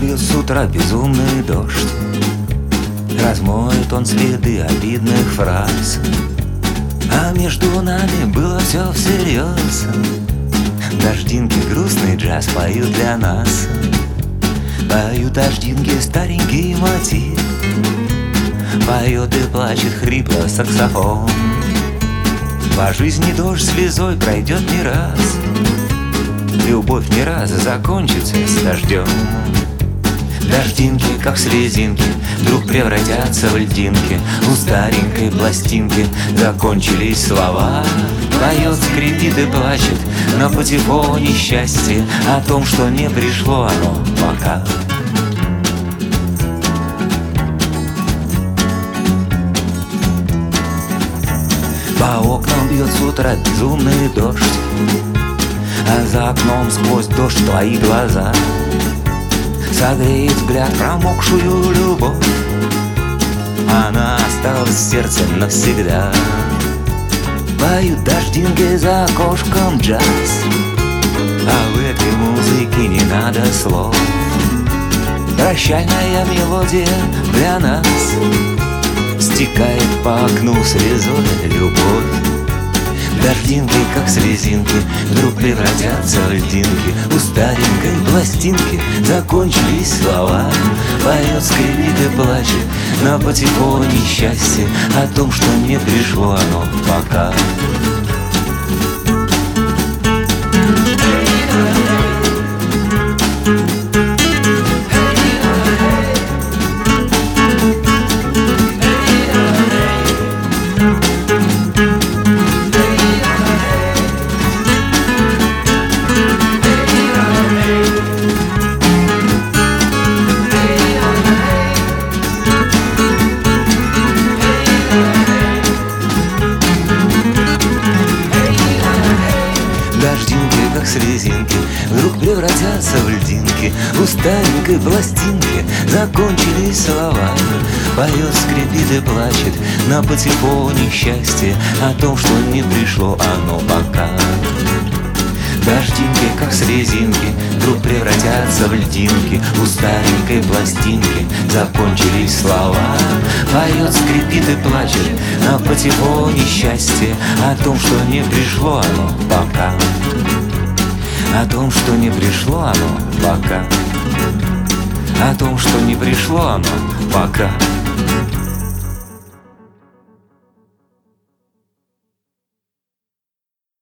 льет с утра безумный дождь. Размоет он следы обидных фраз, а между нами было все всерьез. Дождинки грустный джаз поют для нас. Поют дождинки старенький мотив. Поет и плачет хрипло саксофон. По жизни дождь слезой пройдет не раз. Любовь не раз закончится с дождем. Дождинки, как слезинки, вдруг превратятся в льдинки. У старенькой пластинки закончились слова. Поет, скрипит и плачет на патефоне счастье о том, что не пришло оно пока. По окнам бьет с утра безумный дождь, а за окном сквозь дождь твои глаза согреет взгляд промокшую любовь. Она осталась в сердце навсегда. Поют дождинки за окошком джаз, а в этой музыке не надо слов. Прощальная мелодия для нас стекает по окну слезой любовь. Дождинки, как слезинки, вдруг превратятся в льдинки. У старенькой пластинки закончились слова. Поет, скрипит и плачет на патефоне счастье о том, что не пришло оно пока. Дождинки, как слезинки, вдруг превратятся в льдинки. У старенькой пластинки закончились слова. Поет, скрипит и плачет на патефоне счастье о том, что не пришло оно пока. Дождинки, как слезинки, вдруг превратятся в льдинки. У старенькой пластинки закончились слова. Поет, скрипит и плачет на патефоне счастье о том, что не пришло оно пока. О том, что не пришло оно пока. О том, что не пришло оно пока.